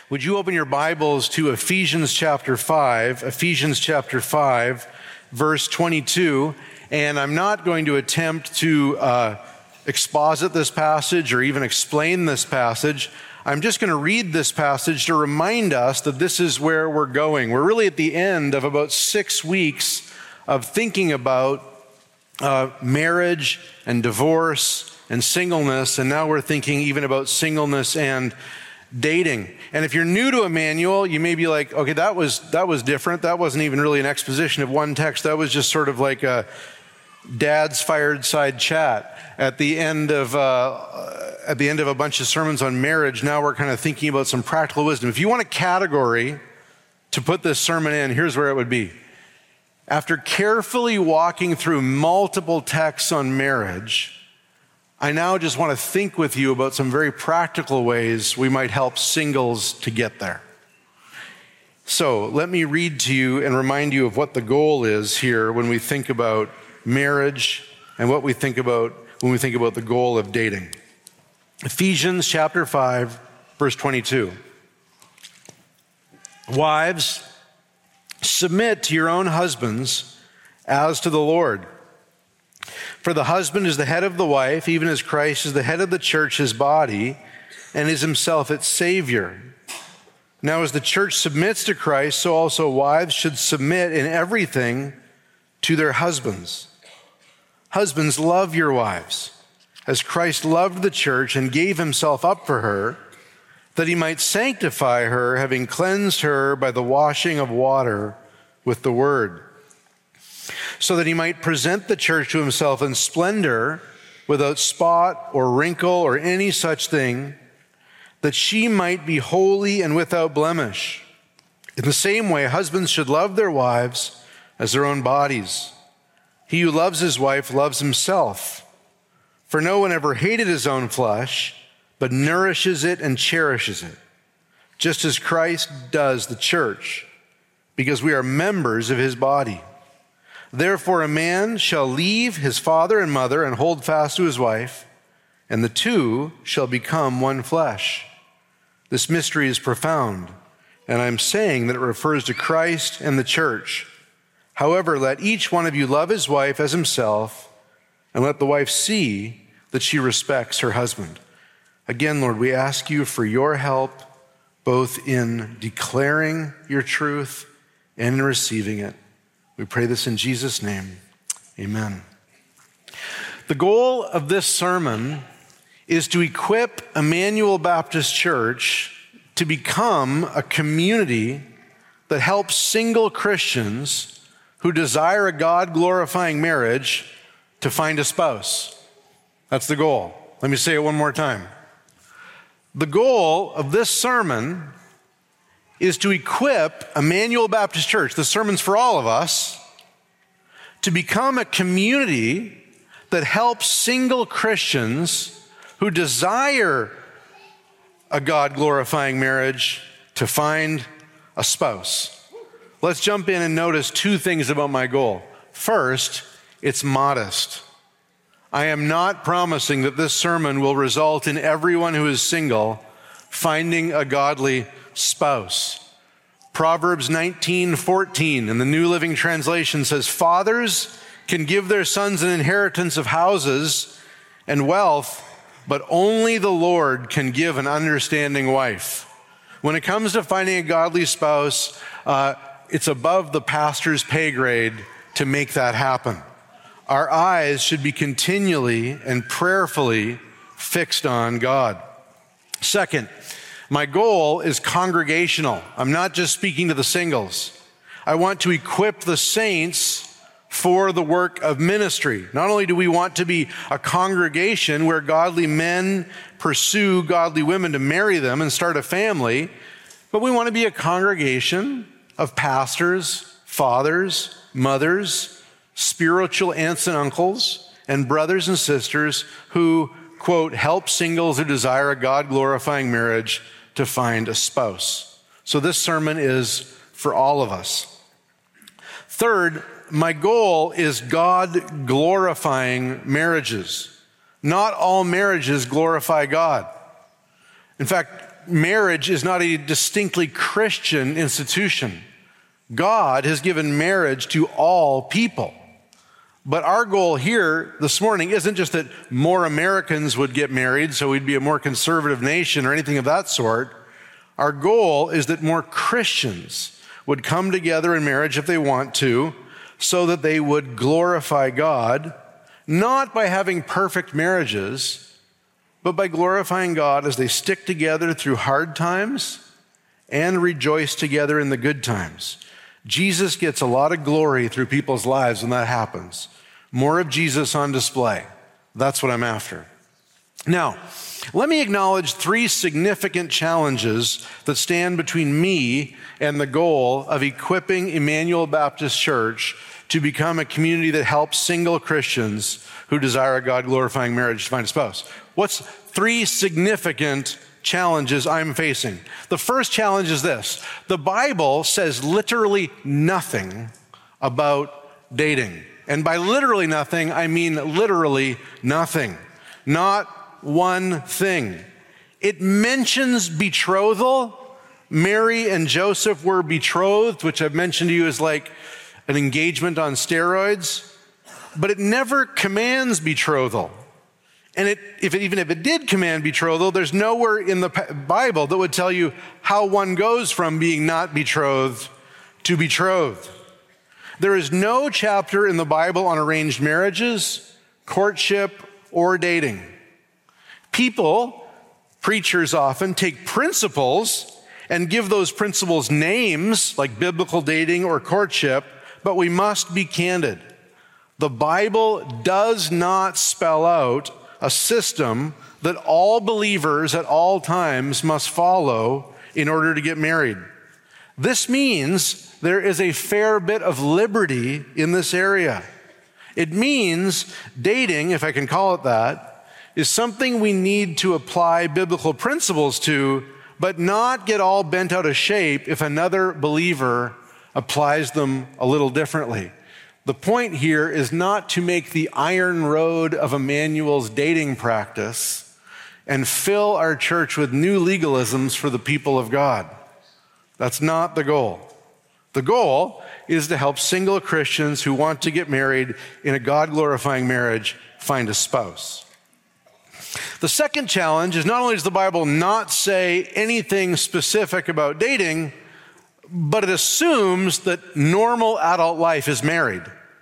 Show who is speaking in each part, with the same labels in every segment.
Speaker 1: Would you open your Bibles to Ephesians chapter 5, verse 22. And I'm not going to attempt to exposit this passage or even explain this passage. I'm just going to read this passage to remind us that this is where we're going. We're really at the end of about 6 weeks of thinking about marriage and divorce and singleness, and now we're thinking even about singleness and dating. And if you're new to Emmanuel, you may be like, okay, that was different. That wasn't even really an exposition of one text. That was just sort of like a dad's fireside chat at the end of a bunch of sermons on marriage. Now we're kind of thinking about some practical wisdom. If you want a category to put this sermon in, here's where it would be. After carefully walking through multiple texts on marriage, I now just want to think with you about some very practical ways we might help singles to get there. So let me read to you and remind you of what the goal is here when we think about marriage and what we think about when we think about the goal of dating. Ephesians chapter 5, verse 22. Wives, submit to your own husbands as to the Lord. For the husband is the head of the wife, even as Christ is the head of the church, his body, and is himself its Savior. Now, as the church submits to Christ, so also wives should submit in everything to their husbands. Husbands, love your wives, as Christ loved the church and gave himself up for her, that he might sanctify her, having cleansed her by the washing of water with the word, so that he might present the church to himself in splendor, without spot or wrinkle or any such thing, that she might be holy and without blemish. In the same way, husbands should love their wives as their own bodies. He who loves his wife loves himself. For no one ever hated his own flesh, but nourishes it and cherishes it, just as Christ does the church, because we are members of his body. Therefore, a man shall leave his father and mother and hold fast to his wife, and the two shall become one flesh. This mystery is profound, and I'm saying that it refers to Christ and the church. However, let each one of you love his wife as himself, and let the wife see that she respects her husband. Again, Lord, we ask you for your help, both in declaring your truth and in receiving it. We pray this in Jesus' name. Amen. The goal of this sermon is to equip Emmanuel Baptist Church to become a community that helps single Christians who desire a God-glorifying marriage to find a spouse. That's the goal. Let me say it one more time. The goal of this sermon is to equip Emmanuel Baptist Church, the sermon's for all of us, to become a community that helps single Christians who desire a God-glorifying marriage to find a spouse. Let's jump in and notice two things about my goal. First, it's modest. I am not promising that this sermon will result in everyone who is single finding a godly spouse. Proverbs 19:14 in the New Living Translation says, fathers can give their sons an inheritance of houses and wealth, but only the Lord can give an understanding wife. When it comes to finding a godly spouse, it's above the pastor's pay grade to make that happen. Our eyes should be continually and prayerfully fixed on God. Second, my goal is congregational. I'm not just speaking to the singles. I want to equip the saints for the work of ministry. Not only do we want to be a congregation where godly men pursue godly women to marry them and start a family, but we want to be a congregation of pastors, fathers, mothers, spiritual aunts and uncles, and brothers and sisters who, quote, help singles who desire a God-glorifying marriage to find a spouse. So this sermon is for all of us. Third, my goal is God-glorifying marriages. Not all marriages glorify God. In fact, marriage is not a distinctly Christian institution. God has given marriage to all people. But our goal here this morning isn't just that more Americans would get married, so we'd be a more conservative nation or anything of that sort. Our goal is that more Christians would come together in marriage if they want to, so that they would glorify God, not by having perfect marriages, but by glorifying God as they stick together through hard times and rejoice together in the good times. Jesus gets a lot of glory through people's lives when that happens. More of Jesus on display. That's what I'm after. Now, let me acknowledge 3 significant challenges that stand between me and the goal of equipping Emmanuel Baptist Church to become a community that helps single Christians who desire a God-glorifying marriage to find a spouse. What's 3 significant challenges I'm facing? The first challenge is this. The Bible says literally nothing about dating. And by literally nothing, I mean literally nothing. Not one thing. It mentions betrothal. Mary and Joseph were betrothed, which I've mentioned to you as like an engagement on steroids. But it never commands betrothal. And even if it did command betrothal, there's nowhere in the Bible that would tell you how one goes from being not betrothed to betrothed. There is no chapter in the Bible on arranged marriages, courtship, or dating. People, preachers often, take principles and give those principles names like biblical dating or courtship, but we must be candid. The Bible does not spell out a system that all believers at all times must follow in order to get married. This means there is a fair bit of liberty in this area. It means dating, if I can call it that, is something we need to apply biblical principles to, but not get all bent out of shape if another believer applies them a little differently. The point here is not to make the iron road of Emmanuel's dating practice and fill our church with new legalisms for the people of God. That's not the goal. The goal is to help single Christians who want to get married in a God-glorifying marriage find a spouse. The second challenge is not only does the Bible not say anything specific about dating, but it assumes that normal adult life is married.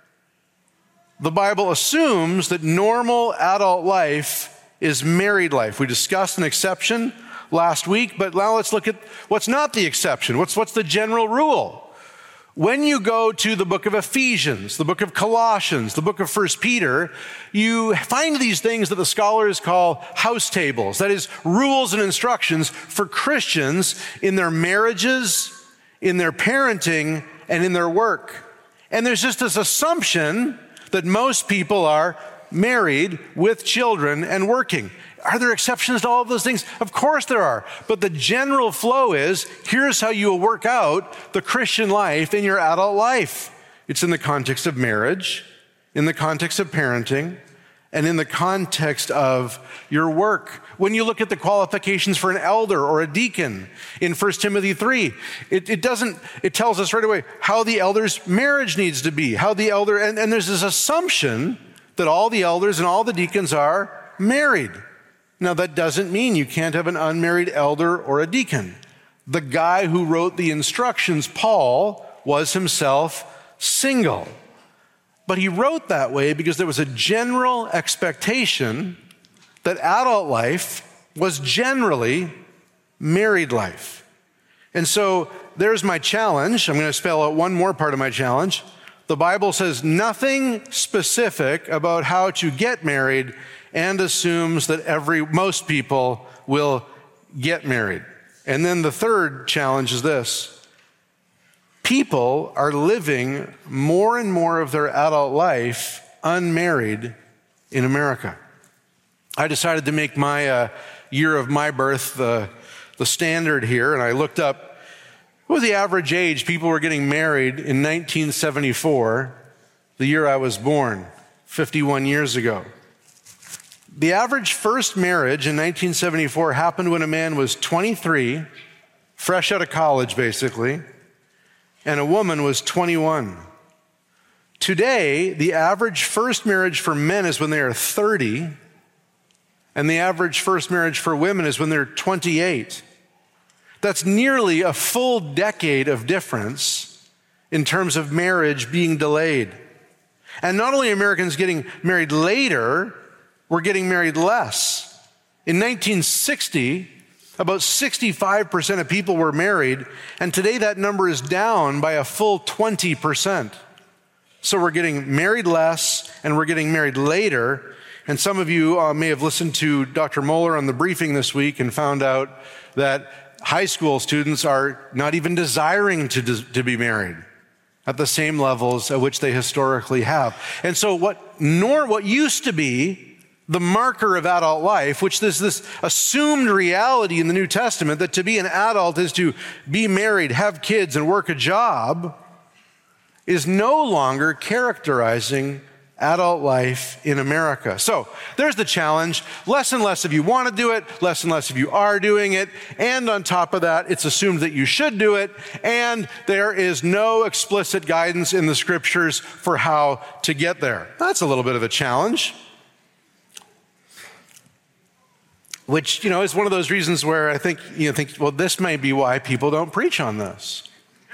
Speaker 1: The Bible assumes that normal adult life is married life. We discussed an exception last week, but now let's look at what's not the exception. What's the general rule? When you go to the book of Ephesians, the book of Colossians, the book of 1 Peter, you find these things that the scholars call house tables. That is, rules and instructions for Christians in their marriages, in their parenting, and in their work. And there's just this assumption that most people are married with children and working. Are there exceptions to all of those things? Of course there are. But the general flow is, here's how you will work out the Christian life in your adult life. It's in the context of marriage, in the context of parenting, and in the context of your work. When you look at the qualifications for an elder or a deacon in 1 Timothy 3, it tells us right away how the elder's marriage needs to be, and there's this assumption that all the elders and all the deacons are married. Now, that doesn't mean you can't have an unmarried elder or a deacon. The guy who wrote the instructions, Paul, was himself single. But he wrote that way because there was a general expectation that adult life was generally married life. And so there's my challenge. I'm going to spell out one more part of my challenge. The Bible says nothing specific about how to get married and assumes that most people will get married. And then the third challenge is this. People are living more and more of their adult life unmarried in America. I decided to make my year of my birth the standard here, and I looked up what was the average age people were getting married in 1974, the year I was born, 51 years ago. The average first marriage in 1974 happened when a man was 23, fresh out of college basically, and a woman was 21. Today, the average first marriage for men is when they are 30, and the average first marriage for women is when they're 28. That's nearly a full decade of difference in terms of marriage being delayed. And not only are Americans getting married later, we're getting married less. In 1960, about 65% of people were married, and today that number is down by a full 20%. So we're getting married less, and we're getting married later. And some of you may have listened to Dr. Moeller on the briefing this week and found out that high school students are not even desiring to be married at the same levels at which they historically have. And so what used to be the marker of adult life, which is this assumed reality in the New Testament that to be an adult is to be married, have kids, and work a job, is no longer characterizing adult life in America. So there's the challenge. Less and less of you want to do it, less and less of you are doing it, and on top of that, it's assumed that you should do it, and there is no explicit guidance in the scriptures for how to get there. That's a little bit of a challenge, which, is one of those reasons where I think, well, this may be why people don't preach on this.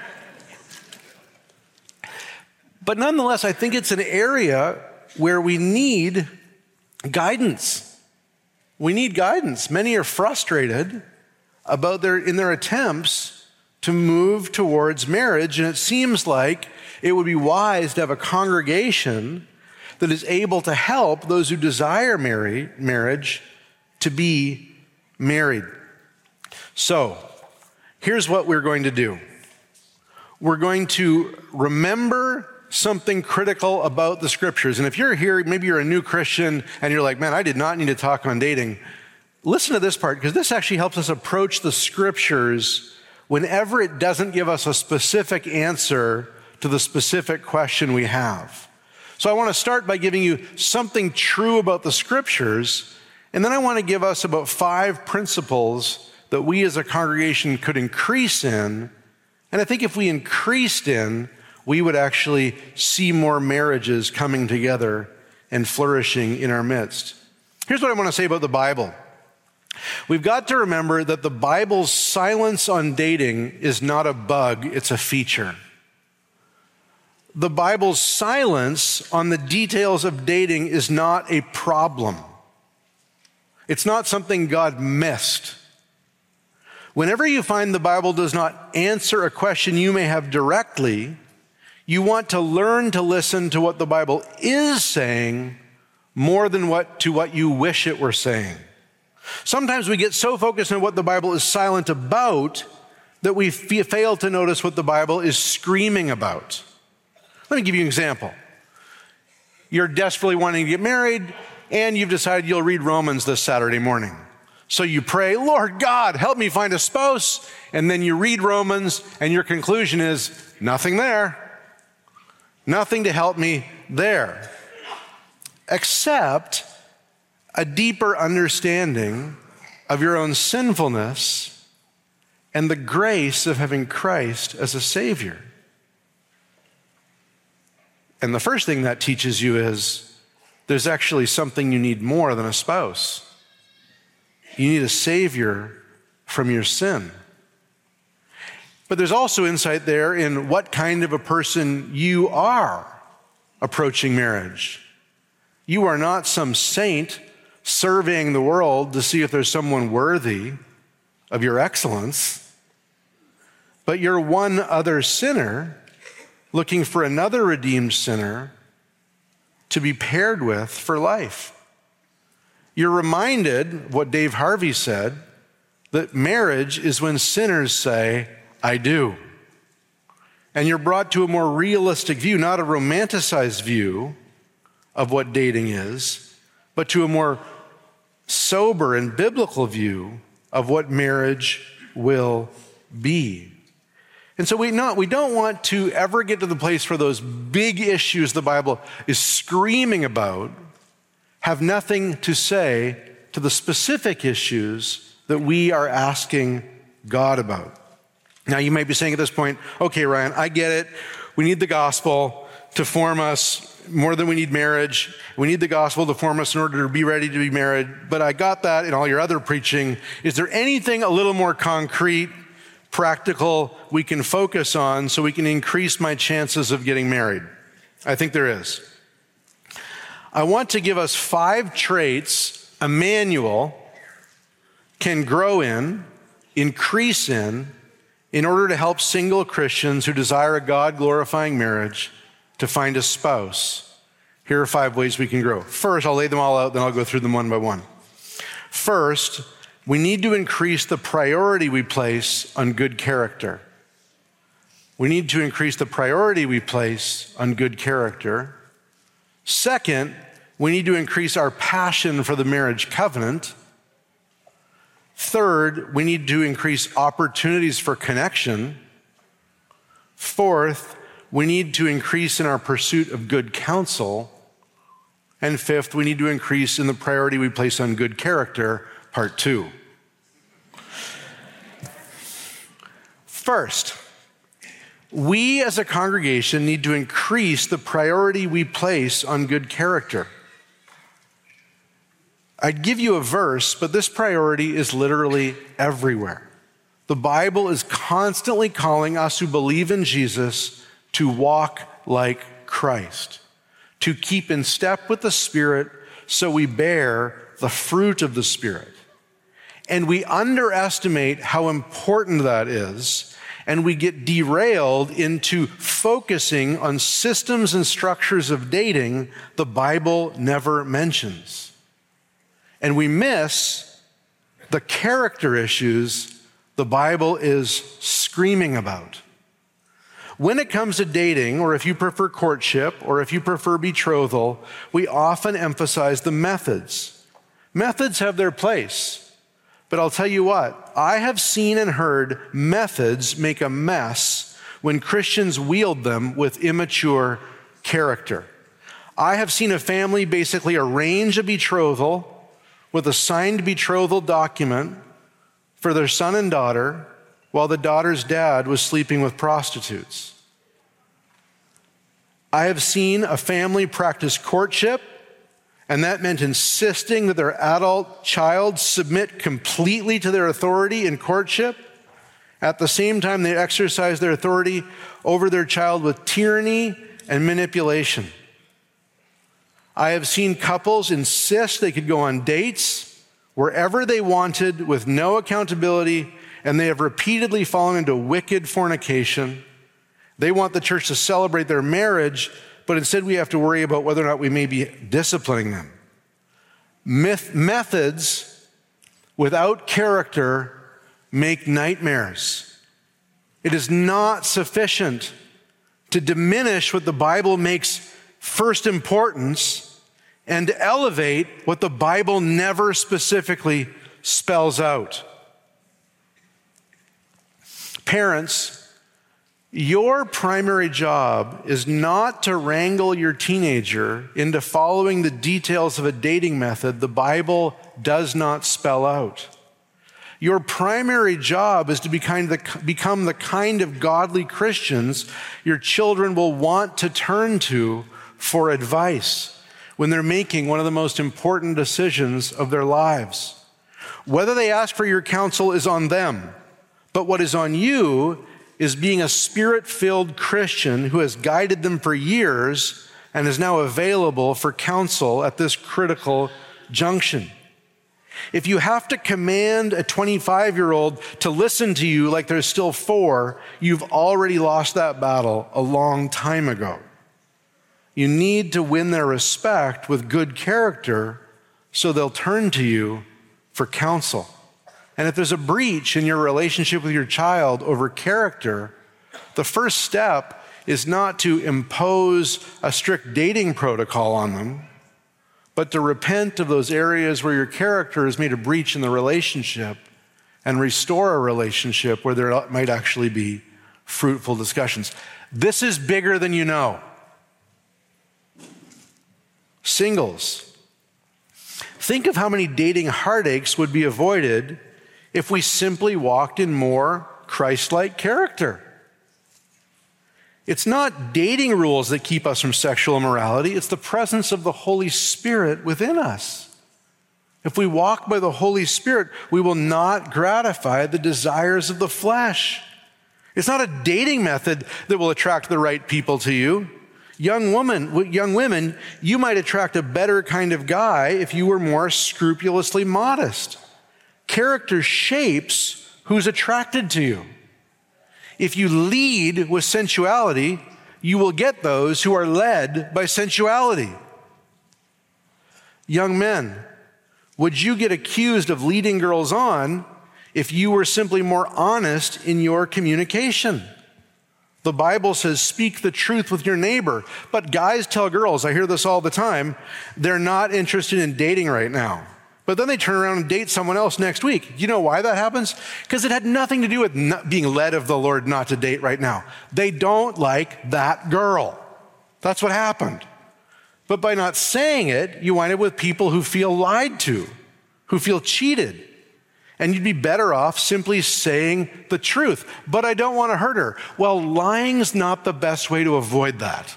Speaker 1: But nonetheless, I think it's an area where we need guidance. We need guidance. Many are frustrated in their attempts to move towards marriage, and it seems like it would be wise to have a congregation that is able to help those who desire marriage to be married. So, here's what we're going to do. We're going to remember something critical about the scriptures. And if you're here, maybe you're a new Christian and you're like, man, I did not need to talk on dating. Listen to this part, because this actually helps us approach the scriptures whenever it doesn't give us a specific answer to the specific question we have. So I want to start by giving you something true about the scriptures, and then I want to give us about 5 principles that we as a congregation could increase in. And I think if we increased in, we would actually see more marriages coming together and flourishing in our midst. Here's what I want to say about the Bible. We've got to remember that the Bible's silence on dating is not a bug, it's a feature. The Bible's silence on the details of dating is not a problem. It's not something God missed. Whenever you find the Bible does not answer a question you may have directly, you want to learn to listen to what the Bible is saying more than what you wish it were saying. Sometimes we get so focused on what the Bible is silent about that we fail to notice what the Bible is screaming about. Let me give you an example. You're desperately wanting to get married, and you've decided you'll read Romans this Saturday morning. So you pray, Lord God, help me find a spouse, and then you read Romans, and your conclusion is nothing there. Nothing to help me there, except a deeper understanding of your own sinfulness and the grace of having Christ as a Savior. And the first thing that teaches you is there's actually something you need more than a spouse. You need a Savior from your sin. But there's also insight there in what kind of a person you are approaching marriage. You are not some saint surveying the world to see if there's someone worthy of your excellence, but you're one other sinner looking for another redeemed sinner to be paired with for life. You're reminded what Dave Harvey said, that marriage is when sinners say, I do. And you're brought to a more realistic view, not a romanticized view of what dating is, but to a more sober and biblical view of what marriage will be. And so we don't want to ever get to the place where those big issues the Bible is screaming about have nothing to say to the specific issues that we are asking God about. Now, you might be saying at this point, okay, Ryan, I get it. We need the gospel to form us more than we need marriage. We need the gospel to form us in order to be ready to be married. But I got that in all your other preaching. Is there anything a little more concrete, practical we can focus on so we can increase my chances of getting married? I think there is. I want to give us 5 traits Emmanuel can grow in, increase in order to help single Christians who desire a God-glorifying marriage to find a spouse. Here are 5 ways we can grow. First, I'll lay them all out, then I'll go through them one by one. First, we need to increase the priority we place on good character. We need to increase the priority we place on good character. Second, we need to increase our passion for the marriage covenant. Third, we need to increase opportunities for connection. Fourth, we need to increase in our pursuit of good counsel. And fifth, we need to increase in the priority we place on good character, part 2. First, we as a congregation need to increase the priority we place on good character. I'd give you a verse, but this priority is literally everywhere. The Bible is constantly calling us who believe in Jesus to walk like Christ, to keep in step with the Spirit so we bear the fruit of the Spirit. And we underestimate how important that is, and we get derailed into focusing on systems and structures of dating the Bible never mentions. And we miss the character issues the Bible is screaming about. When it comes to dating, or if you prefer courtship, or if you prefer betrothal, we often emphasize the methods. Methods have their place, but I'll tell you what, I have seen and heard methods make a mess when Christians wield them with immature character. I have seen a family basically arrange a betrothal with a signed betrothal document for their son and daughter while the daughter's dad was sleeping with prostitutes. I have seen a family practice courtship, and that meant insisting that their adult child submit completely to their authority in courtship. At the same time, they exercise their authority over their child with tyranny and manipulation. I have seen couples insist they could go on dates wherever they wanted with no accountability, and they have repeatedly fallen into wicked fornication. They want the church to celebrate their marriage, but instead we have to worry about whether or not we may be disciplining them. Methods without character make nightmares. It is not sufficient to diminish what the Bible makes first importance and to elevate what the Bible never specifically spells out. Parents, your primary job is not to wrangle your teenager into following the details of a dating method the Bible does not spell out. Your primary job is to become the kind of godly Christians your children will want to turn to for advice when they're making one of the most important decisions of their lives. Whether they ask for your counsel is on them, but what is on you is being a Spirit-filled Christian who has guided them for years and is now available for counsel at this critical junction. If you have to command a 25-year-old to listen to you like they're still 4, you've already lost that battle a long time ago. You need to win their respect with good character so they'll turn to you for counsel. And if there's a breach in your relationship with your child over character, the first step is not to impose a strict dating protocol on them, but to repent of those areas where your character has made a breach in the relationship and restore a relationship where there might actually be fruitful discussions. This is bigger than you know. Singles, Think of how many dating heartaches would be avoided if we simply walked in more Christ-like character. It's not dating rules that keep us from sexual immorality. It's the presence of the Holy Spirit within us. If we walk by the Holy Spirit, we will not gratify the desires of the flesh. It's not a dating method that will attract the right people to you. Young women, you might attract a better kind of guy if you were more scrupulously modest. Character shapes who's attracted to you. If you lead with sensuality, you will get those who are led by sensuality. Young men, would you get accused of leading girls on if you were simply more honest in your communication? The Bible says, speak the truth with your neighbor. But guys tell girls, I hear this all the time, they're not interested in dating right now. But then they turn around and date someone else next week. You know why that happens? Because it had nothing to do with being led of the Lord not to date right now. They don't like that girl. That's what happened. But by not saying it, you wind up with people who feel lied to, who feel cheated. And you'd be better off simply saying the truth. But I don't want to hurt her. Well, lying's not the best way to avoid that.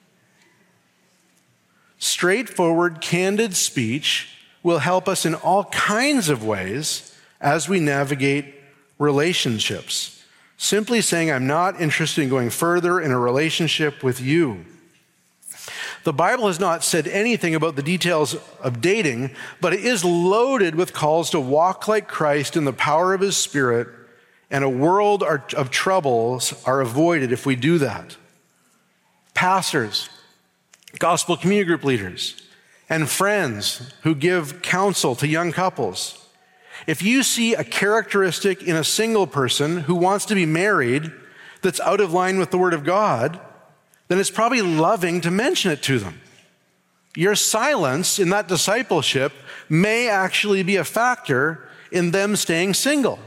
Speaker 1: Straightforward, candid speech will help us in all kinds of ways as we navigate relationships. Simply saying, I'm not interested in going further in a relationship with you. The Bible has not said anything about the details of dating, but it is loaded with calls to walk like Christ in the power of his Spirit, and a world of troubles are avoided if we do that. Pastors, gospel community group leaders, and friends who give counsel to young couples. If you see a characteristic in a single person who wants to be married that's out of line with the Word of God, then it's probably loving to mention it to them. Your silence in that discipleship may actually be a factor in them staying single.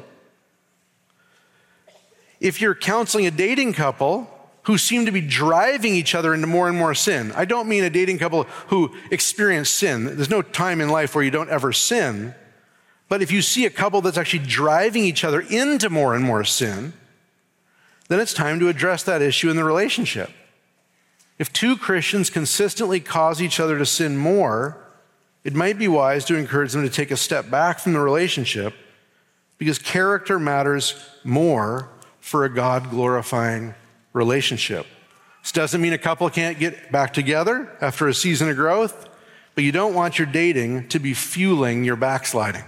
Speaker 1: If you're counseling a dating couple who seem to be driving each other into more and more sin, I don't mean a dating couple who experience sin. There's no time in life where you don't ever sin. But if you see a couple that's actually driving each other into more and more sin, then it's time to address that issue in the relationship. If two Christians consistently cause each other to sin more, it might be wise to encourage them to take a step back from the relationship, because character matters more for a God-glorifying relationship. This doesn't mean a couple can't get back together after a season of growth, but you don't want your dating to be fueling your backsliding.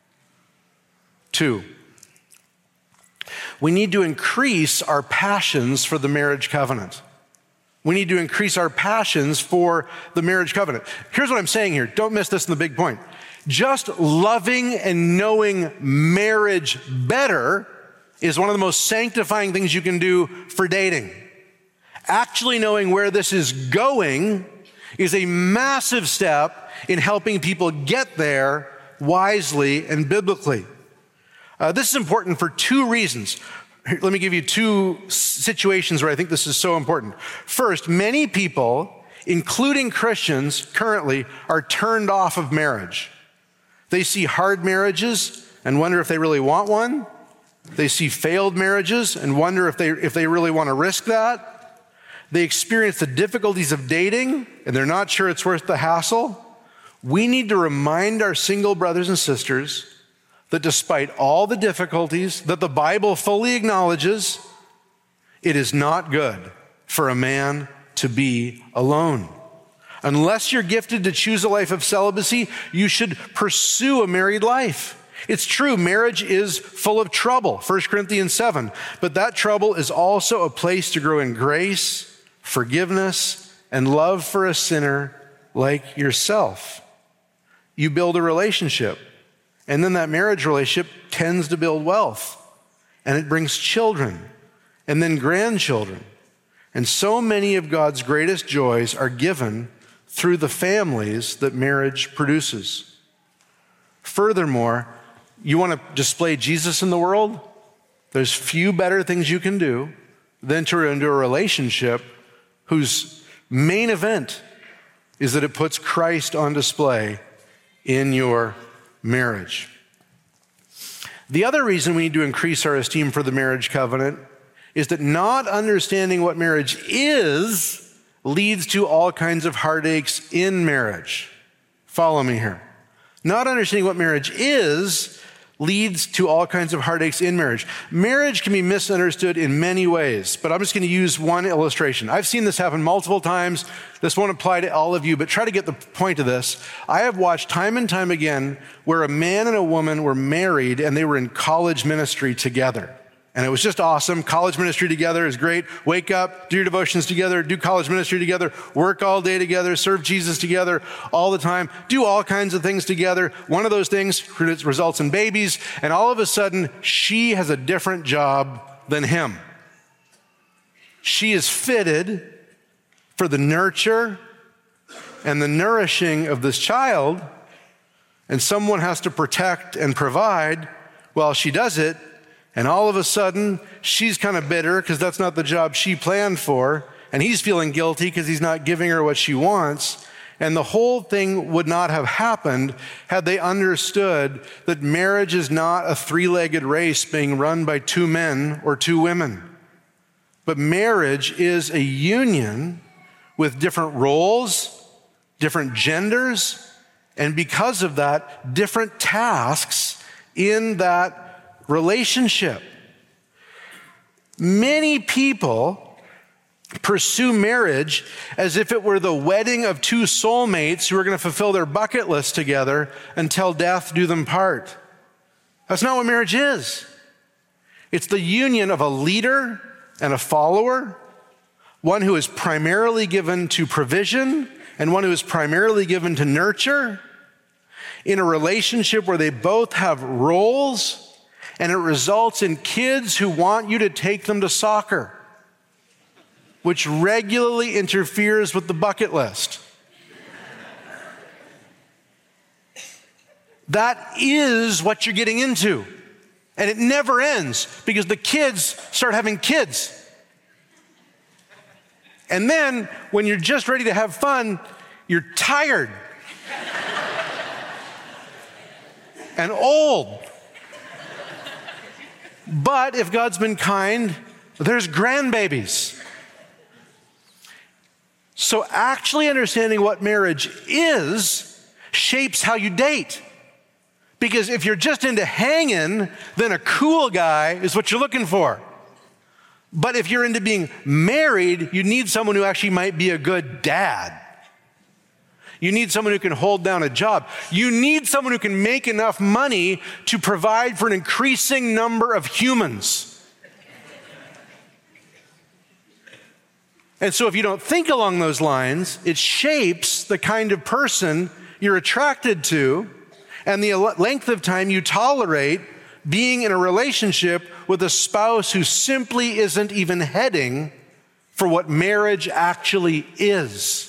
Speaker 1: 2, we need to increase our passions for the marriage covenant. We need to increase our passions for the marriage covenant. Here's what I'm saying here. Don't miss this in the big point. Just loving and knowing marriage better is one of the most sanctifying things you can do for dating. Actually knowing where this is going is a massive step in helping people get there wisely and biblically. This is important for 2 reasons. Let me give you 2 situations where I think this is so important. First, many people, including Christians currently, are turned off of marriage. They see hard marriages and wonder if they really want one. They see failed marriages and wonder if they really want to risk that. They experience the difficulties of dating and they're not sure it's worth the hassle. We need to remind our single brothers and sisters that despite all the difficulties that the Bible fully acknowledges, it is not good for a man to be alone. Unless you're gifted to choose a life of celibacy, you should pursue a married life. It's true, marriage is full of trouble, 1 Corinthians 7, but that trouble is also a place to grow in grace, forgiveness, and love for a sinner like yourself. You build a relationship. And then that marriage relationship tends to build wealth, and it brings children, and then grandchildren. And so many of God's greatest joys are given through the families that marriage produces. Furthermore, you want to display Jesus in the world? There's few better things you can do than to enter a relationship whose main event is that it puts Christ on display in your marriage. The other reason we need to increase our esteem for the marriage covenant is that not understanding what marriage is leads to all kinds of heartaches in marriage. Follow me here. Not understanding what marriage is leads to all kinds of heartaches in marriage. Marriage can be misunderstood in many ways, but I'm just going to use one illustration. I've seen this happen multiple times. This won't apply to all of you, but try to get the point of this. I have watched time and time again where a man and a woman were married and they were in college ministry together. And it was just awesome. College ministry together is great. Wake up, do your devotions together, do college ministry together, work all day together, serve Jesus together all the time, do all kinds of things together. One of those things results in babies, and all of a sudden, she has a different job than him. She is fitted for the nurture and the nourishing of this child, and someone has to protect and provide while she does it. And all of a sudden, she's kind of bitter because that's not the job she planned for. And he's feeling guilty because he's not giving her what she wants. And the whole thing would not have happened had they understood that marriage is not a three-legged race being run by two men or two women. But marriage is a union with different roles, different genders, and because of that, different tasks in that relationship. Many people pursue marriage as if it were the wedding of two soulmates who are going to fulfill their bucket list together until death do them part. That's not what marriage is. It's the union of a leader and a follower, one who is primarily given to provision and one who is primarily given to nurture, in a relationship where they both have roles. And it results in kids who want you to take them to soccer, which regularly interferes with the bucket list. That is what you're getting into. And it never ends because the kids start having kids. And then when you're just ready to have fun, you're tired and old. But if God's been kind, there's grandbabies. So actually understanding what marriage is shapes how you date. Because if you're just into hanging, then a cool guy is what you're looking for. But if you're into being married, you need someone who actually might be a good dad. You need someone who can hold down a job. You need someone who can make enough money to provide for an increasing number of humans. And so if you don't think along those lines, it shapes the kind of person you're attracted to and the length of time you tolerate being in a relationship with a spouse who simply isn't even heading for what marriage actually is.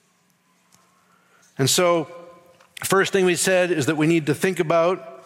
Speaker 1: And so, first thing we said is that we need to think about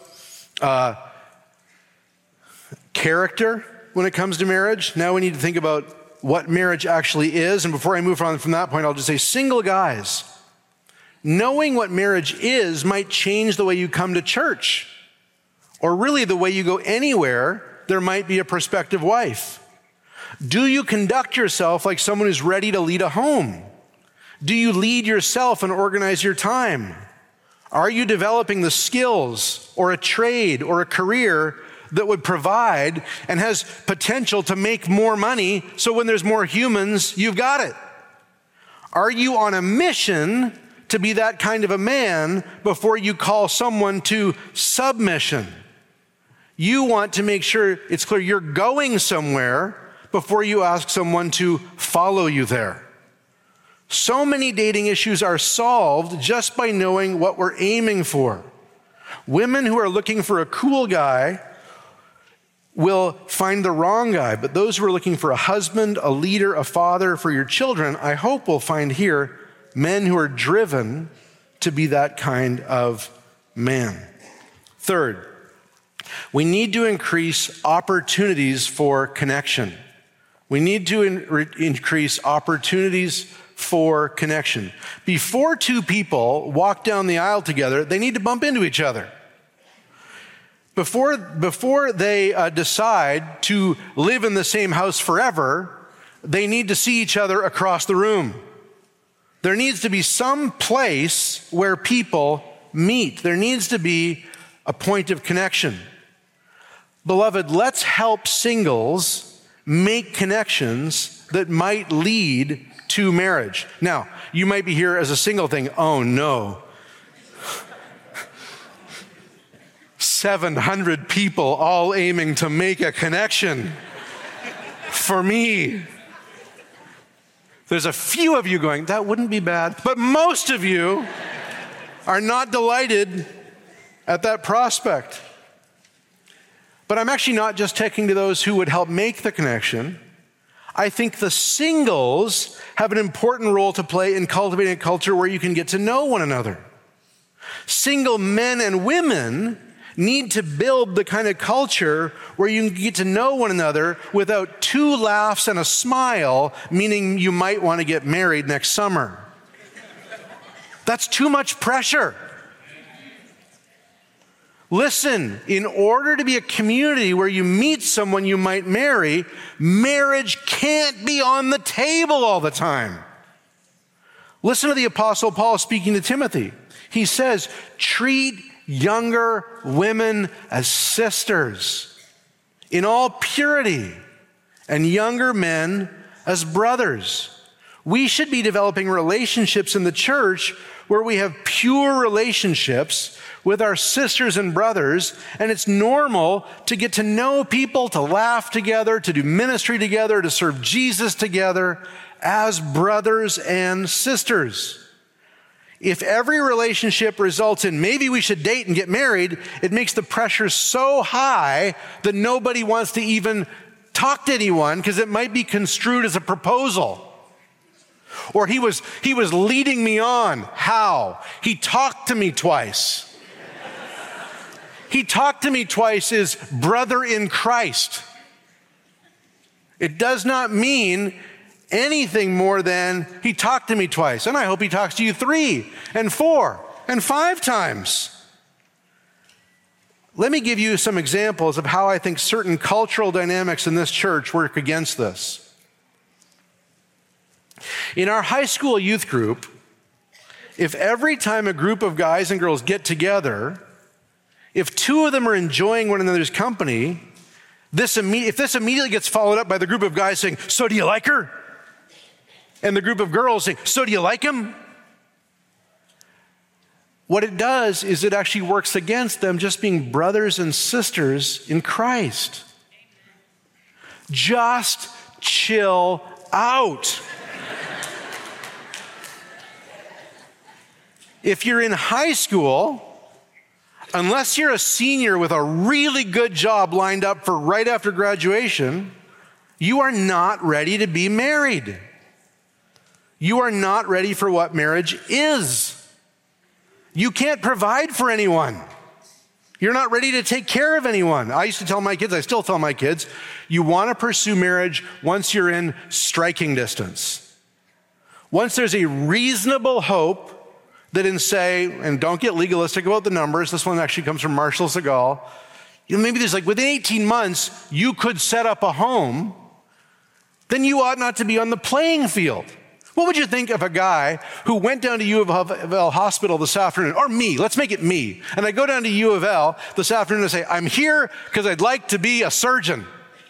Speaker 1: character when it comes to marriage. Now we need to think about what marriage actually is. And before I move on from that point, I'll just say, single guys, knowing what marriage is might change the way you come to church, or really the way you go anywhere there might be a prospective wife. Do you conduct yourself like someone who's ready to lead a home? Do you lead yourself and organize your time? Are you developing the skills or a trade or a career that would provide and has potential to make more money so when there's more humans, you've got it? Are you on a mission to be that kind of a man before you call someone to submission? You want to make sure it's clear you're going somewhere before you ask someone to follow you there. So many dating issues are solved just by knowing what we're aiming for. Women who are looking for a cool guy will find the wrong guy, but those who are looking for a husband, a leader, a father for your children, I hope will find here men who are driven to be that kind of man. Third, we need to increase opportunities for connection. We need to increase opportunities for connection. Before two people walk down the aisle together, they need to bump into each other. Before they decide to live in the same house forever, they need to see each other across the room. There needs to be some place where people meet. There needs to be a point of connection. Beloved, let's help singles make connections that might lead to marriage. Now, you might be here as a single thing, oh no. 700 people all aiming to make a connection for me. There's a few of you going, that wouldn't be bad. But most of you are not delighted at that prospect. But I'm actually not just taking to those who would help make the connection. I think the singles have an important role to play in cultivating a culture where you can get to know one another. Single men and women need to build the kind of culture where you can get to know one another without 2 laughs and a smile, meaning you might want to get married next summer. That's too much pressure. Listen, in order to be a community where you meet someone you might marry, marriage can't be on the table all the time. Listen to the Apostle Paul speaking to Timothy. He says, treat younger women as sisters in all purity, and younger men as brothers. We should be developing relationships in the church where we have pure relationships with our sisters and brothers, and it's normal to get to know people, to laugh together, to do ministry together, to serve Jesus together as brothers and sisters. If every relationship results in maybe we should date and get married, it makes the pressure so high that nobody wants to even talk to anyone because it might be construed as a proposal. Or he was leading me on. How? He talked to me twice. He talked to me twice is brother in Christ. It does not mean anything more than he talked to me twice. And I hope he talks to you 3 and 4 and 5 times. Let me give you some examples of how I think certain cultural dynamics in this church work against this. In our high school youth group, if every time a group of guys and girls get together, if 2 of them are enjoying one another's company, if this immediately gets followed up by the group of guys saying, so do you like her? And the group of girls saying, so do you like him? What it does is it actually works against them just being brothers and sisters in Christ. Just chill out. If you're in high school, unless you're a senior with a really good job lined up for right after graduation, you are not ready to be married. You are not ready for what marriage is. You can't provide for anyone. You're not ready to take care of anyone. I used to tell my kids, I still tell my kids, you want to pursue marriage once you're in striking distance. Once there's a reasonable hope that in, say, and don't get legalistic about the numbers, this one actually comes from Marshall Segal, maybe there's like within 18 months, you could set up a home, then you ought not to be on the playing field. What would you think of a guy who went down to U of L hospital this afternoon, or me, let's make it me, and I go down to U of L this afternoon and say, I'm here because I'd like to be a surgeon.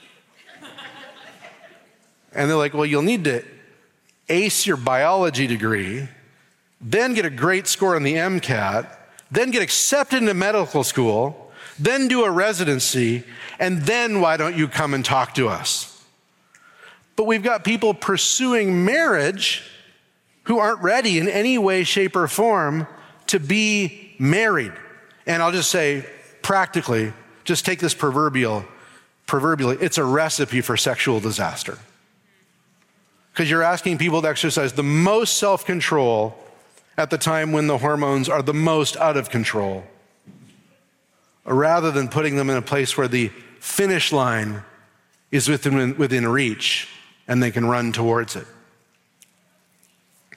Speaker 1: And they're like, well, you'll need to ace your biology degree, then get a great score on the MCAT, then get accepted into medical school, then do a residency, and then why don't you come and talk to us? But we've got people pursuing marriage who aren't ready in any way, shape, or form to be married. And I'll just say, practically, just take this proverbially, it's a recipe for sexual disaster. Because you're asking people to exercise the most self-control at the time when the hormones are the most out of control, rather than putting them in a place where the finish line is within reach and they can run towards it.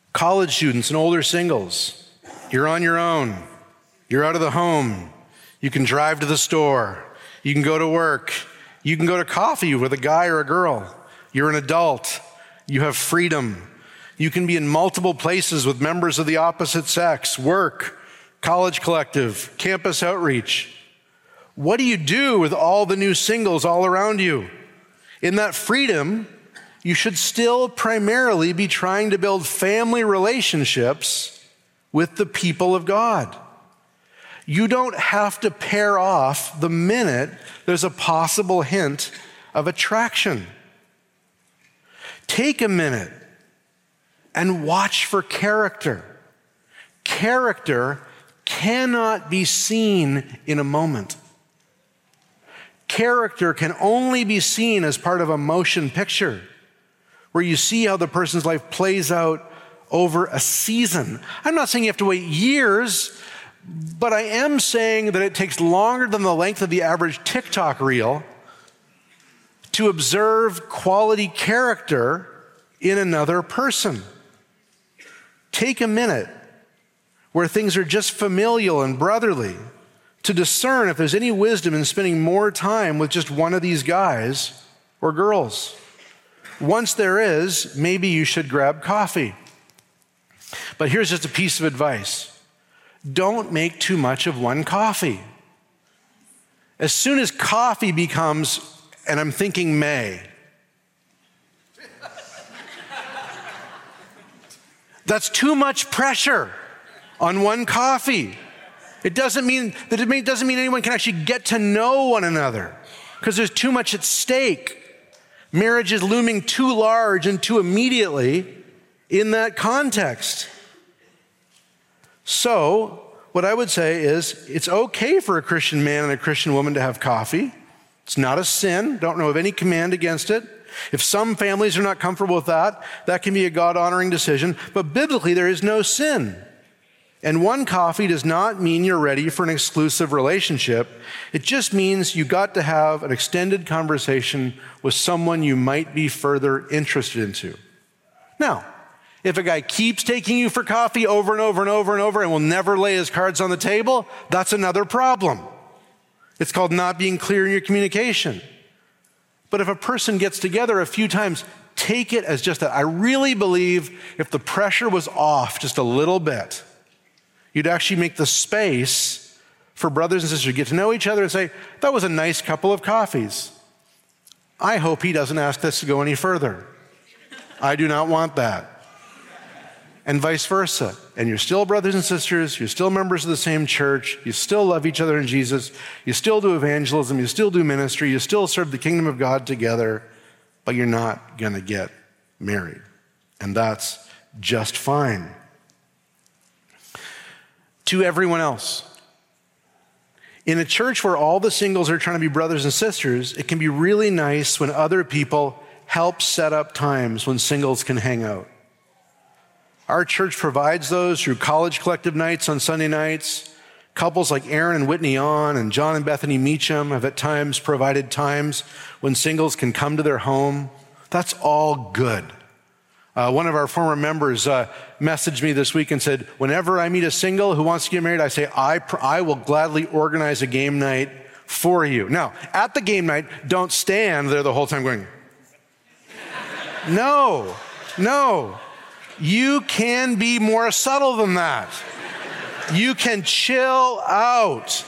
Speaker 1: College students and older singles, you're on your own. You're out of the home. You can drive to the store. You can go to work. You can go to coffee with a guy or a girl. You're an adult. You have freedom. You can be in multiple places with members of the opposite sex, work, college collective, campus outreach. What do you do with all the new singles all around you? In that freedom, you should still primarily be trying to build family relationships with the people of God. You don't have to pair off the minute there's a possible hint of attraction. Take a minute and watch for character. Character cannot be seen in a moment. Character can only be seen as part of a motion picture where you see how the person's life plays out over a season. I'm not saying you have to wait years, but I am saying that it takes longer than the length of the average TikTok reel to observe quality character in another person. Take a minute where things are just familial and brotherly to discern if there's any wisdom in spending more time with just one of these guys or girls. Once there is, maybe you should grab coffee. But here's just a piece of advice. Don't make too much of one coffee. As soon as coffee becomes, and I'm thinking May, that's too much pressure on one coffee. It doesn't mean anyone can actually get to know one another because there's too much at stake. Marriage is looming too large and too immediately in that context. So, what I would say is it's okay for a Christian man and a Christian woman to have coffee. It's not a sin. Don't know of any command against it. If some families are not comfortable with that, that can be a God-honoring decision. But biblically, there is no sin. And one coffee does not mean you're ready for an exclusive relationship. It just means you got to have an extended conversation with someone you might be further interested into. Now, if a guy keeps taking you for coffee over and over and over and over and will never lay his cards on the table, that's another problem. It's called not being clear in your communication. But if a person gets together a few times, take it as just that. I really believe if the pressure was off just a little bit, you'd actually make the space for brothers and sisters to get to know each other and say, that was a nice couple of coffees. I hope he doesn't ask this to go any further. I do not want that. And vice versa. And you're still brothers and sisters, you're still members of the same church, you still love each other in Jesus, you still do evangelism, you still do ministry, you still serve the kingdom of God together, but you're not going to get married. And that's just fine. To everyone else, in a church where all the singles are trying to be brothers and sisters, it can be really nice when other people help set up times when singles can hang out. Our church provides those through college collective nights on Sunday nights. Couples like Aaron and Whitney On and John and Bethany Meacham have at times provided times when singles can come to their home. That's all good. One of our former members messaged me this week and said, whenever I meet a single who wants to get married, I say, I will gladly organize a game night for you. Now, at the game night, don't stand there the whole time going, no. You can be more subtle than that. You can chill out.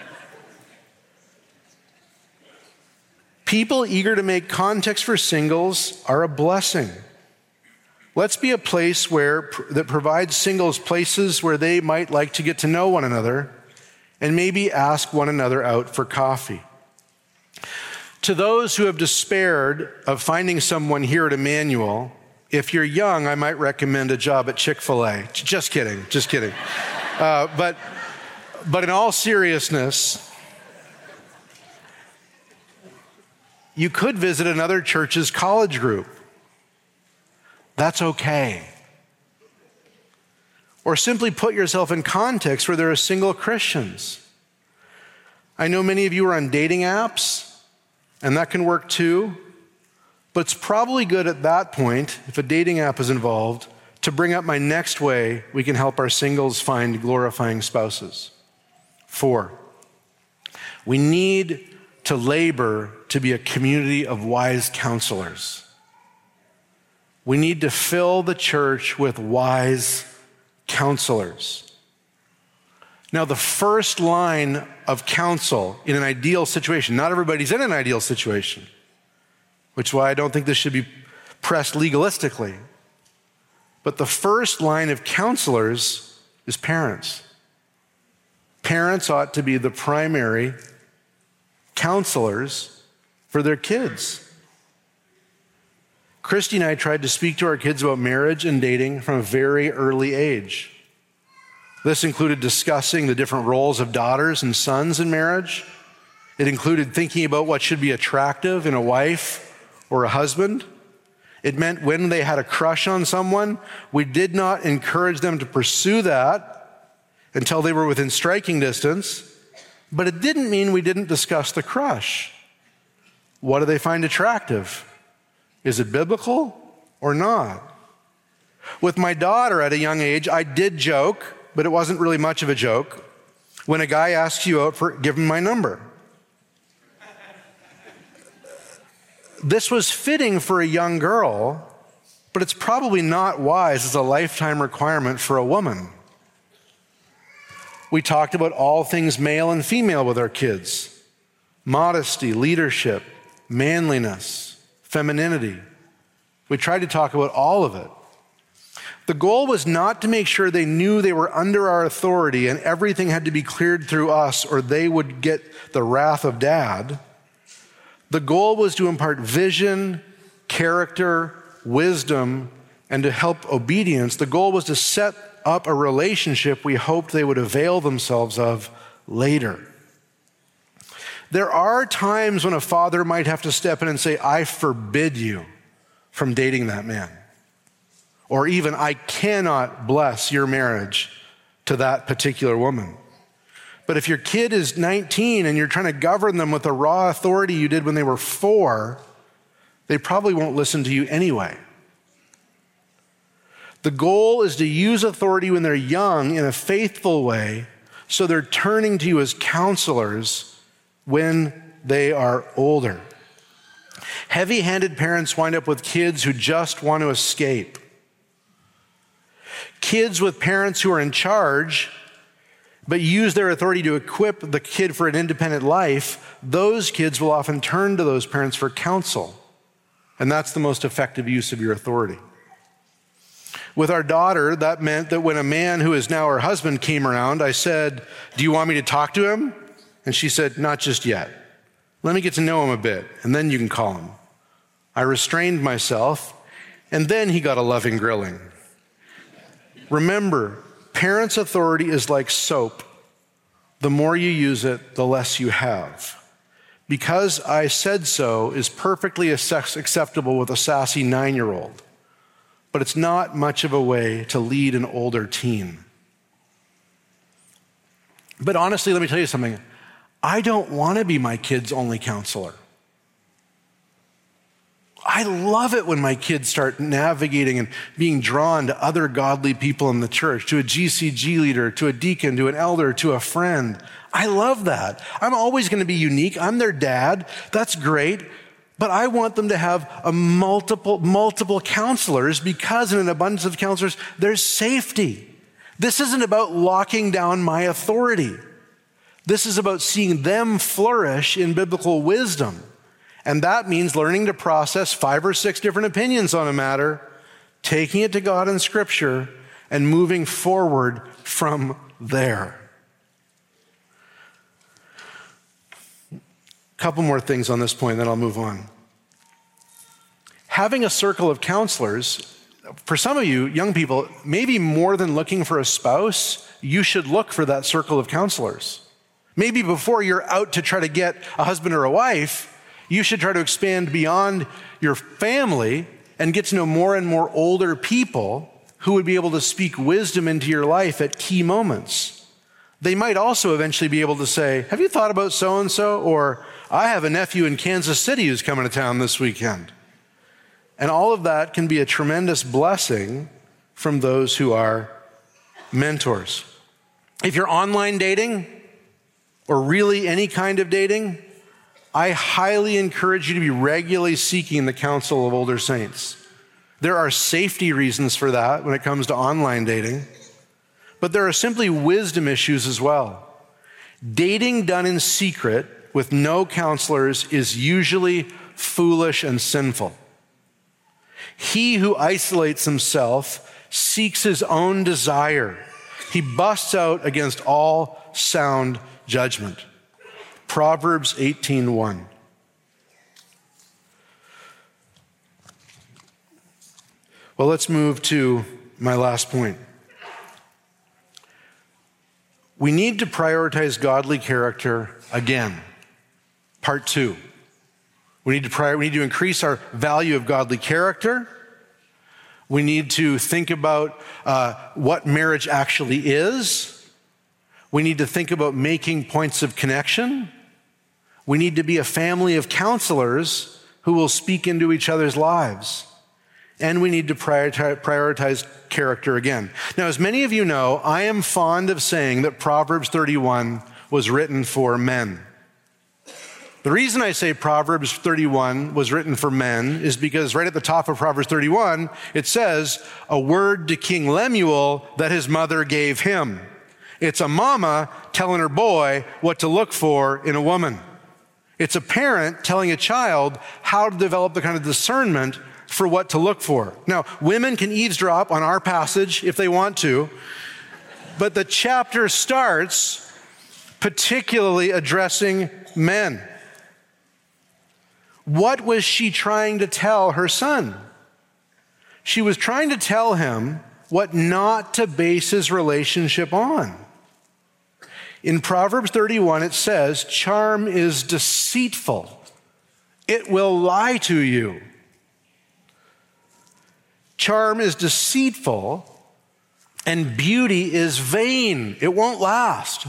Speaker 1: People eager to make context for singles are a blessing. Let's be a place that provides singles places where they might like to get to know one another and maybe ask one another out for coffee. To those who have despaired of finding someone here at Emmanuel, if you're young, I might recommend a job at Chick-fil-A. Just kidding. But in all seriousness, you could visit another church's college group. That's okay. Or simply put yourself in context where there are single Christians. I know many of you are on dating apps, and that can work too. But it's probably good at that point, if a dating app is involved, to bring up my next way we can help our singles find glorifying spouses. 4, we need to labor to be a community of wise counselors. We need to fill the church with wise counselors. Now, the first line of counsel in an ideal situation, not everybody's in an ideal situation, which is why I don't think this should be pressed legalistically. But the first line of counselors is parents. Parents ought to be the primary counselors for their kids. Christy and I tried to speak to our kids about marriage and dating from a very early age. This included discussing the different roles of daughters and sons in marriage. It included thinking about what should be attractive in a wife or a husband. It meant when they had a crush on someone, we did not encourage them to pursue that until they were within striking distance, but it didn't mean we didn't discuss the crush. What do they find attractive? Is it biblical or not? With my daughter at a young age, I did joke, but it wasn't really much of a joke. When a guy asks you out, give him my number. This was fitting for a young girl, but it's probably not wise as a lifetime requirement for a woman. We talked about all things male and female with our kids: modesty, leadership, manliness, femininity. We tried to talk about all of it. The goal was not to make sure they knew they were under our authority and everything had to be cleared through us or they would get the wrath of dad. The goal was to impart vision, character, wisdom, and to help obedience. The goal was to set up a relationship we hoped they would avail themselves of later. There are times when a father might have to step in and say, I forbid you from dating that man. Or even, I cannot bless your marriage to that particular woman. But if your kid is 19 and you're trying to govern them with the raw authority you did when they were 4, they probably won't listen to you anyway. The goal is to use authority when they're young in a faithful way, so they're turning to you as counselors when they are older. Heavy-handed parents wind up with kids who just want to escape. Kids with parents who are in charge but use their authority to equip the kid for an independent life, those kids will often turn to those parents for counsel. And that's the most effective use of your authority. With our daughter, that meant that when a man who is now her husband came around, I said, do you want me to talk to him? And she said, not just yet. Let me get to know him a bit, and then you can call him. I restrained myself, and then he got a loving grilling. Remember, parents' authority is like soap. The more you use it, the less you have. Because I said so is perfectly acceptable with a sassy 9-year-old, but it's not much of a way to lead an older teen. But honestly, let me tell you something. I don't want to be my kid's only counselor. I love it when my kids start navigating and being drawn to other godly people in the church, to a GCG leader, to a deacon, to an elder, to a friend. I love that. I'm always going to be unique. I'm their dad. That's great. But I want them to have a multiple counselors, because in an abundance of counselors, there's safety. This isn't about locking down my authority. This is about seeing them flourish in biblical wisdom. And that means learning to process 5 or 6 different opinions on a matter, taking it to God in Scripture, and moving forward from there. A couple more things on this point, then I'll move on. Having a circle of counselors, for some of you, young people, maybe more than looking for a spouse, you should look for that circle of counselors. Maybe before you're out to try to get a husband or a wife, you should try to expand beyond your family and get to know more and more older people who would be able to speak wisdom into your life at key moments. They might also eventually be able to say, have you thought about so-and-so? Or, I have a nephew in Kansas City who's coming to town this weekend. And all of that can be a tremendous blessing from those who are mentors. If you're online dating, or really any kind of dating, I highly encourage you to be regularly seeking the counsel of older saints. There are safety reasons for that when it comes to online dating, but there are simply wisdom issues as well. Dating done in secret with no counselors is usually foolish and sinful. He who isolates himself seeks his own desire. He busts out against all sound judgment. Proverbs 18:1. Well, let's move to my last point. We need to prioritize godly character again. Part 2. We need to increase our value of godly character. We need to think about what marriage actually is. We need to think about making points of connection. We need to be a family of counselors who will speak into each other's lives. And we need to prioritize character again. Now, as many of you know, I am fond of saying that Proverbs 31 was written for men. The reason I say Proverbs 31 was written for men is because right at the top of Proverbs 31, it says, a word to King Lemuel that his mother gave him. It's a mama telling her boy what to look for in a woman. It's a parent telling a child how to develop the kind of discernment for what to look for. Now, women can eavesdrop on our passage if they want to, but the chapter starts particularly addressing men. What was she trying to tell her son? She was trying to tell him what not to base his relationship on. In Proverbs 31, it says, charm is deceitful. It will lie to you. Charm is deceitful, and beauty is vain. It won't last.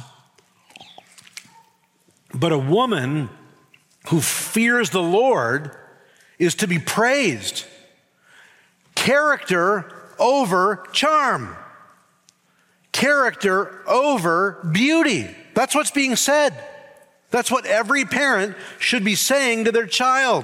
Speaker 1: But a woman who fears the Lord is to be praised. Character over charm. Character over beauty. That's what's being said. That's what every parent should be saying to their child.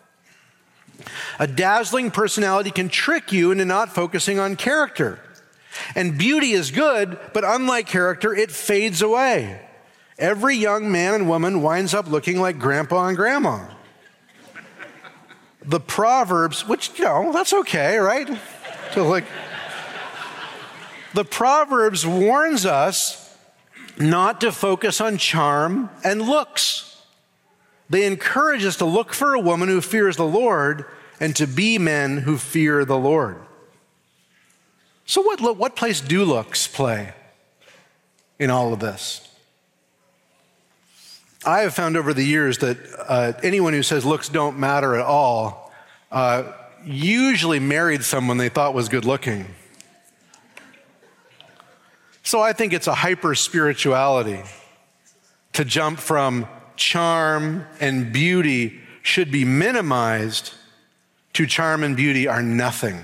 Speaker 1: A dazzling personality can trick you into not focusing on character. And beauty is good, but unlike character, it fades away. Every young man and woman winds up looking like grandpa and grandma. The Proverbs, which, that's okay, right? So the Proverbs warns us not to focus on charm and looks. They encourage us to look for a woman who fears the Lord and to be men who fear the Lord. So what place do looks play in all of this? I have found over the years that anyone who says looks don't matter at all usually married someone they thought was good looking. So I think it's a hyper-spirituality to jump from charm and beauty should be minimized to charm and beauty are nothing.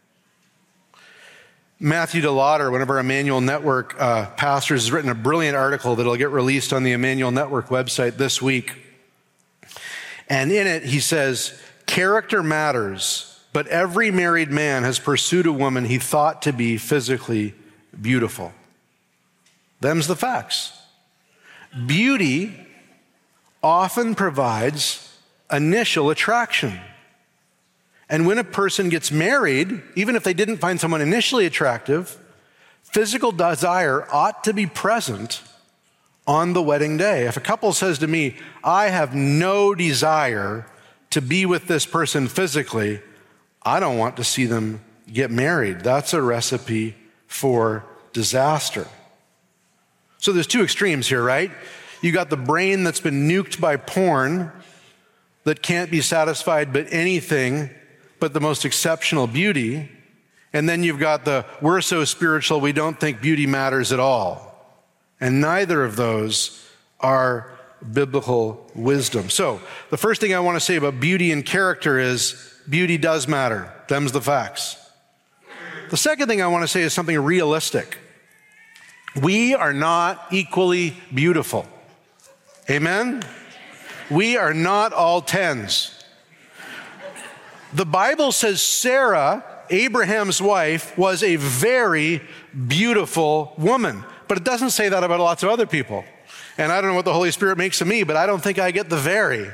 Speaker 1: Matthew DeLauder, one of our Emmanuel Network pastors, has written a brilliant article that'll get released on the Emmanuel Network website this week. And in it, he says, character matters, but every married man has pursued a woman he thought to be physically beautiful. Them's the facts. Beauty often provides initial attraction. And when a person gets married, even if they didn't find someone initially attractive, physical desire ought to be present on the wedding day. If a couple says to me, I have no desire to be with this person physically, I don't want to see them get married. That's a recipe for disaster. So there's two extremes here, right? You got the brain that's been nuked by porn that can't be satisfied by anything but the most exceptional beauty. And then you've got the we're so spiritual we don't think beauty matters at all. And neither of those are biblical wisdom. So the first thing I want to say about beauty and character is beauty does matter. Them's the facts. The second thing I want to say is something realistic. We are not equally beautiful. Amen? We are not all 10s. The Bible says Sarah, Abraham's wife, was a very beautiful woman, but it doesn't say that about lots of other people. And I don't know what the Holy Spirit makes of me, but I don't think I get the very.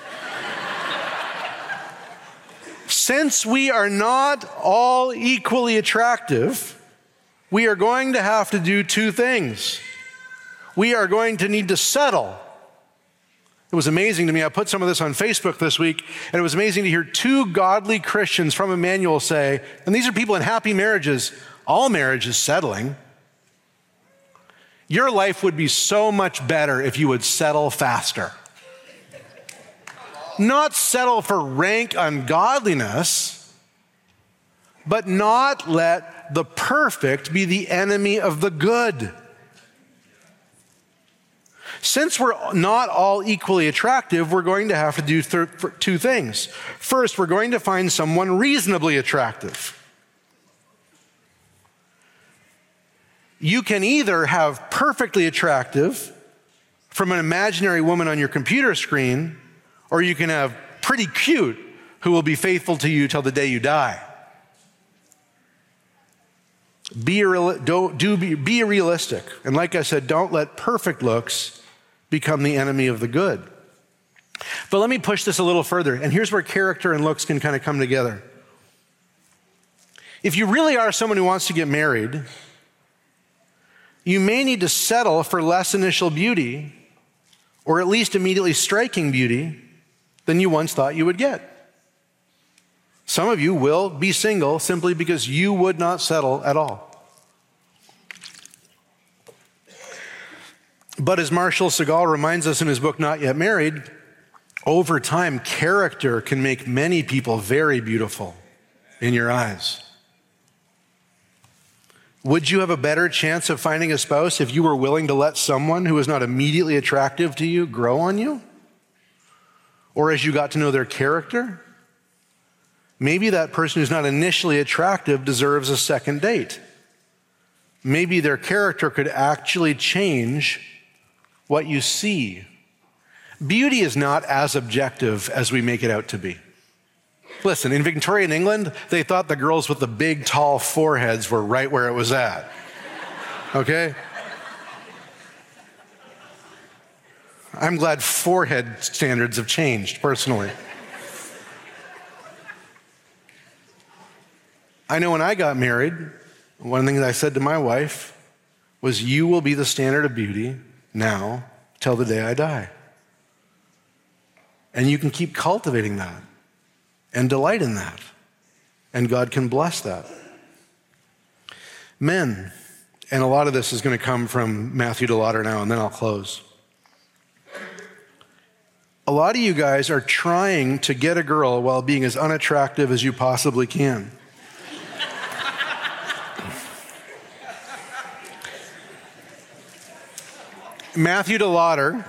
Speaker 1: Since we are not all equally attractive, we are going to have to do two things. We are going to need to settle. It was amazing to me. I put some of this on Facebook this week, and it was amazing to hear two godly Christians from Emmanuel say, and these are people in happy marriages, all marriage is settling. Your life would be so much better if you would settle faster. Not settle for rank ungodliness, but not let the perfect be the enemy of the good. Since we're not all equally attractive, we're going to have to do two things. First, we're going to find someone reasonably attractive. You can either have perfectly attractive from an imaginary woman on your computer screen, or you can have pretty cute who will be faithful to you till the day you die. Be realistic. And like I said, don't let perfect looks become the enemy of the good. But let me push this a little further. And here's where character and looks can kind of come together. If you really are someone who wants to get married, you may need to settle for less initial beauty, or at least immediately striking beauty, than you once thought you would get. Some of you will be single simply because you would not settle at all. But as Marshall Segal reminds us in his book, Not Yet Married, over time, character can make many people very beautiful in your eyes. Would you have a better chance of finding a spouse if you were willing to let someone who is not immediately attractive to you grow on you? Or as you got to know their character? Maybe that person who's not initially attractive deserves a second date. Maybe their character could actually change what you see. Beauty is not as objective as we make it out to be. Listen, in Victorian England, they thought the girls with the big, tall foreheads were right where it was at. Okay? I'm glad forehead standards have changed, personally. I know when I got married, one of the things I said to my wife was, you will be the standard of beauty now till the day I die. And you can keep cultivating that and delight in that. And God can bless that. Men, and a lot of this is going to come from Matthew DeLauder now, and then I'll close. A lot of you guys are trying to get a girl while being as unattractive as you possibly can. Matthew DeLauder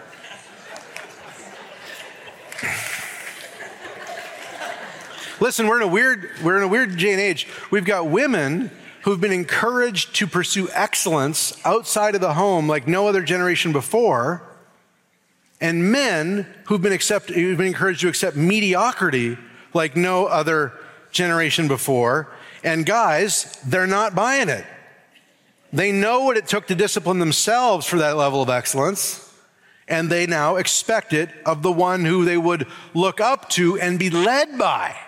Speaker 1: listen, we're in a weird day and age. We've got women who've been encouraged to pursue excellence outside of the home like no other generation before, and men who've been encouraged to accept mediocrity like no other generation before. And guys, they're not buying it. They know what it took to discipline themselves for that level of excellence, and they now expect it of the one who they would look up to and be led by.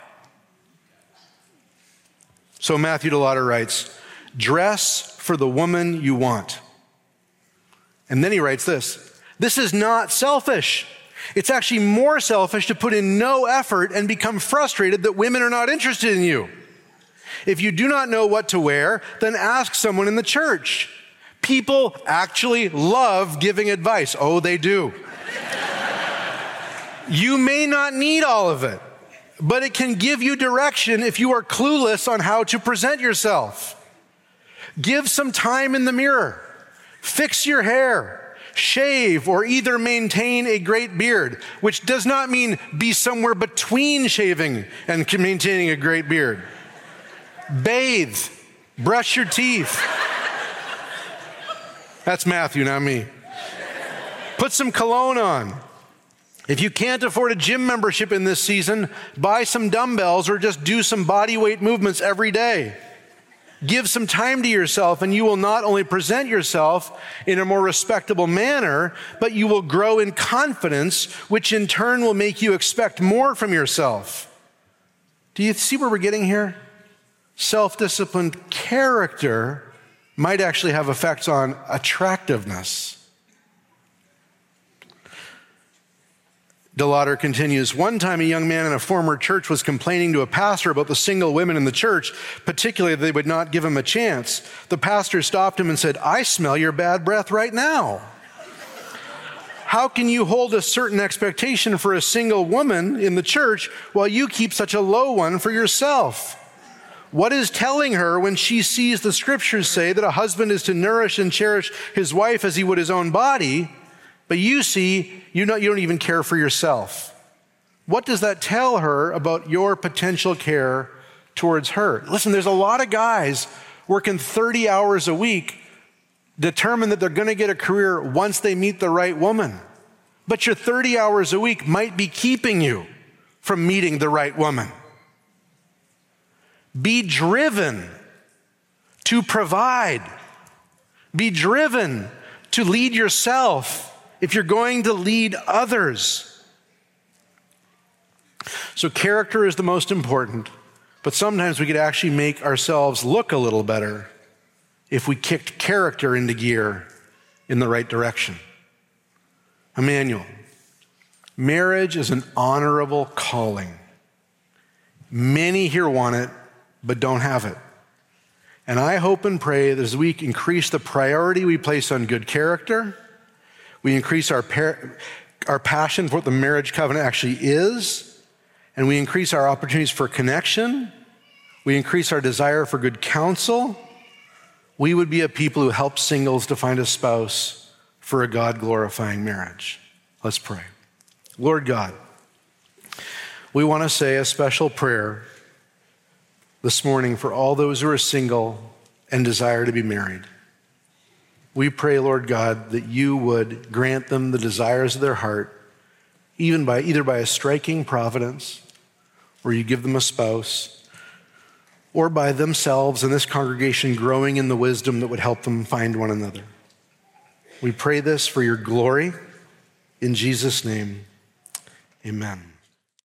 Speaker 1: So Matthew DeLauder writes, dress for the woman you want. And then he writes this is not selfish. It's actually more selfish to put in no effort and become frustrated that women are not interested in you. If you do not know what to wear, then ask someone in the church. People actually love giving advice. Oh, they do. You may not need all of it, but it can give you direction if you are clueless on how to present yourself. Give some time in the mirror. Fix your hair. Shave or either maintain a great beard, which does not mean be somewhere between shaving and maintaining a great beard. Bathe. Brush your teeth. That's Matthew, not me. Put some cologne on. If you can't afford a gym membership in this season, buy some dumbbells or just do some body weight movements every day. Give some time to yourself, and you will not only present yourself in a more respectable manner, but you will grow in confidence, which in turn will make you expect more from yourself. Do you see where we're getting here? Self-disciplined character might actually have effects on attractiveness. DeLauder continues, one time a young man in a former church was complaining to a pastor about the single women in the church, particularly that they would not give him a chance. The pastor stopped him and said, I smell your bad breath right now. How can you hold a certain expectation for a single woman in the church while you keep such a low one for yourself? What is telling her when she sees the scriptures say that a husband is to nourish and cherish his wife as he would his own body, but you see, you don't even care for yourself? What does that tell her about your potential care towards her? Listen, there's a lot of guys working 30 hours a week determined that they're going to get a career once they meet the right woman. But your 30 hours a week might be keeping you from meeting the right woman. Be driven to provide. Be driven to lead yourself if you're going to lead others. So character is the most important, but sometimes we could actually make ourselves look a little better if we kicked character into gear in the right direction. Emmanuel, marriage is an honorable calling. Many here want it, but don't have it. And I hope and pray that as we increase the priority we place on good character, we increase our passion for what the marriage covenant actually is, and we increase our opportunities for connection, we increase our desire for good counsel, we would be a people who help singles to find a spouse for a God-glorifying marriage. Let's pray. Lord God, we want to say a special prayer this morning for all those who are single and desire to be married. We pray, Lord God, that you would grant them the desires of their heart, either by a striking providence, or you give them a spouse, or by themselves and this congregation growing in the wisdom that would help them find one another. We pray this for your glory. In Jesus' name, amen.